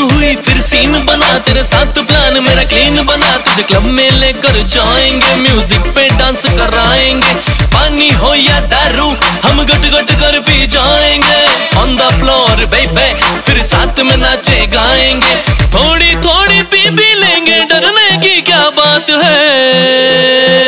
हुई फिर सीन बना, तेरे साथ प्लान मेरा क्लीन बना। तुझे क्लब में लेकर जाएंगे, म्यूजिक पे डांस कराएंगे। पानी हो या दारू हम गट गट कर पी जाएंगे। ऑन द फ्लोर बेबी फिर साथ में नाचे गाएंगे। थोड़ी थोड़ी पी भी लेंगे, डरने की क्या बात है।